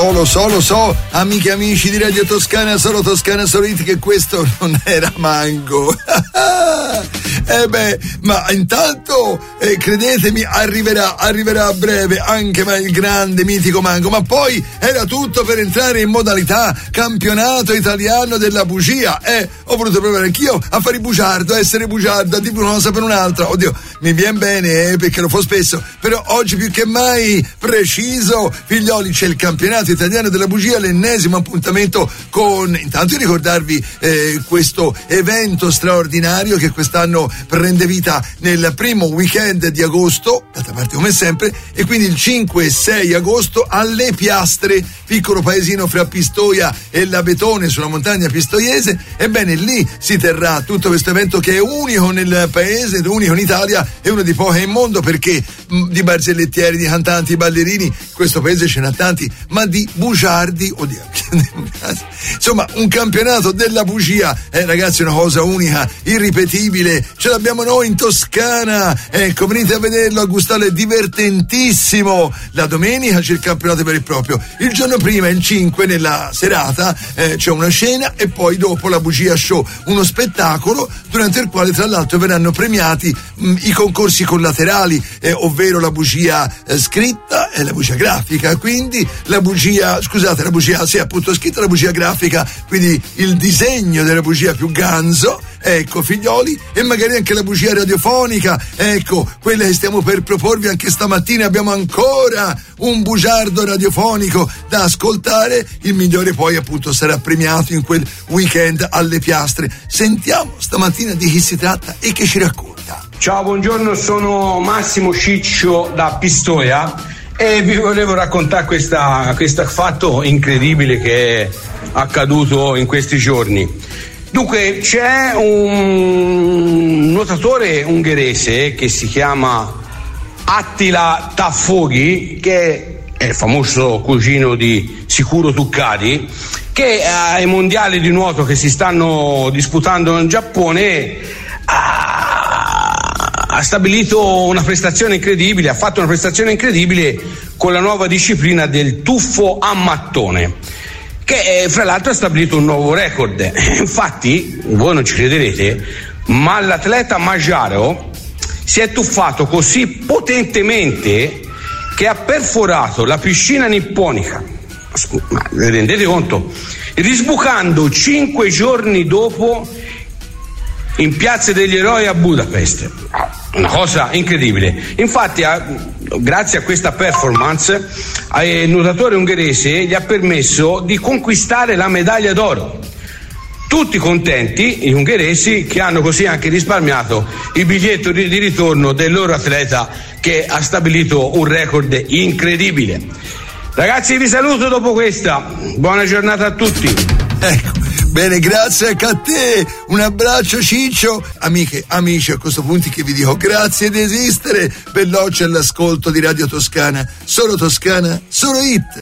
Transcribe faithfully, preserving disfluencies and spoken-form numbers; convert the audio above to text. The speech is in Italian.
so, lo so, lo so, amiche e amici di Radio Toscana, solo Toscana Soliti, che questo non era Mango. Eh beh, ma intanto, eh, credetemi, arriverà, arriverà a breve anche ma il grande, mitico Mango, ma poi era tutto per entrare in modalità campionato italiano della bugia. Eh, ho voluto provare anch'io a fare il bugiardo, a essere bugiardo, a dire una cosa per un'altra. Oddio, mi viene bene, eh, perché lo fa spesso, però oggi più che mai preciso, figlioli, c'è il campionato italiano della bugia, l'ennesimo appuntamento con, intanto ricordarvi eh, questo evento straordinario che quest'anno prende vita nel primo weekend di agosto, d'altra parte come sempre, e quindi il cinque e sei agosto alle Piastre, piccolo paesino fra Pistoia e Labetone sulla montagna pistoiese. Ebbene, lì si terrà tutto questo evento che è unico nel paese, unico in Italia e uno di pochi in mondo, perché mh, di barzellettieri, di cantanti, ballerini, in questo paese ce n'ha tanti, ma di bugiardi, oddio, insomma, un campionato della bugia, eh, ragazzi, una cosa unica, irripetibile, ce l'abbiamo noi in Toscana, ecco, venite a vederlo, a gustarlo, è divertentissimo. La domenica c'è il campionato vero e proprio, il giorno prima, il cinque, nella serata, eh, c'è una scena e poi dopo la bugia show, uno spettacolo durante il quale tra l'altro verranno premiati mh, i concorsi collaterali, eh, ovvero la bugia eh, scritta e la bugia grafica, quindi la bugia, scusate, la bugia, sì, appunto scritta, la bugia grafica, quindi il disegno della bugia più ganzo, ecco, figlioli, e magari anche la bugia radiofonica, ecco, quella che stiamo per proporvi anche stamattina. Abbiamo ancora un bugiardo radiofonico da ascoltare, il migliore poi appunto sarà premiato in quel weekend alle Piastre. Sentiamo stamattina di chi si tratta e che ci racconta. Ciao, buongiorno, sono Massimo Ciccio da Pistoia e vi volevo raccontare questa, questo fatto incredibile che è accaduto in questi giorni. Dunque, c'è un nuotatore ungherese che si chiama Attila Taffoghi, che è il famoso cugino di Sicuro Tuccati, che ai mondiali di nuoto che si stanno disputando in Giappone ha, ha stabilito una prestazione incredibile, ha fatto una prestazione incredibile con la nuova disciplina del tuffo a mattone, che fra l'altro ha stabilito un nuovo record. Infatti, voi non ci crederete, ma l'atleta Magiaro si è tuffato così potentemente che ha perforato la piscina nipponica, ma vi rendete conto? Risbucando cinque giorni dopo in Piazza degli Eroi a Budapest. Una cosa incredibile. Infatti, a, grazie a questa performance, il nuotatore ungherese gli ha permesso di conquistare la medaglia d'oro. Tutti contenti gli ungheresi, che hanno così anche risparmiato il biglietto di, di ritorno del loro atleta, che ha stabilito un record incredibile. Ragazzi, vi saluto dopo questa. Buona giornata a tutti. Ecco. Bene, grazie anche a te, un abbraccio Ciccio. Amiche, amici, a questo punto che vi dico grazie di esistere, bellocci all'ascolto di Radio Toscana, solo Toscana, solo hit.